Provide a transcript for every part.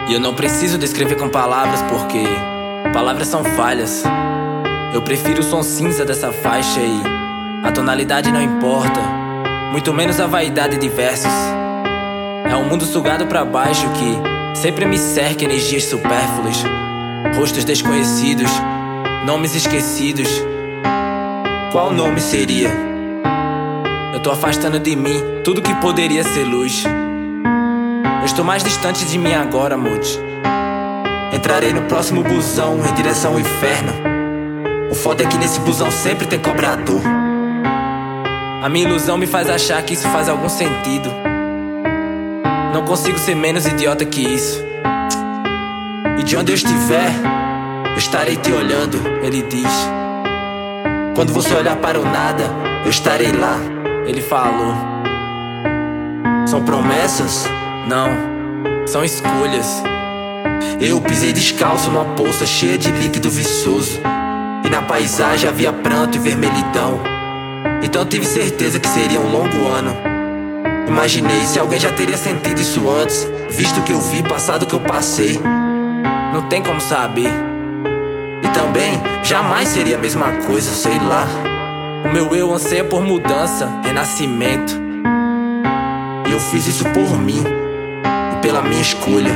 E eu não preciso descrever com palavras, porque palavras são falhas. Eu prefiro o som cinza dessa faixa e a tonalidade não importa, muito menos a vaidade de versos. É um mundo sugado pra baixo que sempre me cerca energias supérfluas, rostos desconhecidos, nomes esquecidos. Qual nome seria? Eu tô afastando de mim tudo que poderia ser luz. Eu estou mais distante de mim agora, Moody. Entrarei no próximo busão em direção ao inferno. O foda é que nesse busão sempre tem cobrador. A minha ilusão me faz achar que isso faz algum sentido. Não consigo ser menos idiota que isso. E de onde eu estiver, eu estarei te olhando, ele diz. Quando você olhar para o nada, eu estarei lá, ele falou. São promessas? Não, são escolhas. Eu pisei descalço numa poça cheia de líquido viçoso, e na paisagem havia pranto e vermelhidão. Então tive certeza que seria um longo ano. Imaginei se alguém já teria sentido isso antes, visto que eu vi, passado que eu passei. Não tem como saber. E também, jamais seria a mesma coisa, sei lá. O meu eu anseia por mudança, renascimento. E eu fiz isso por mim e pela minha escolha.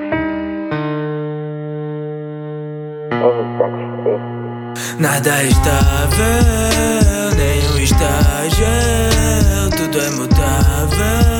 Nada é estável, nenhum estágio, tudo é mutável.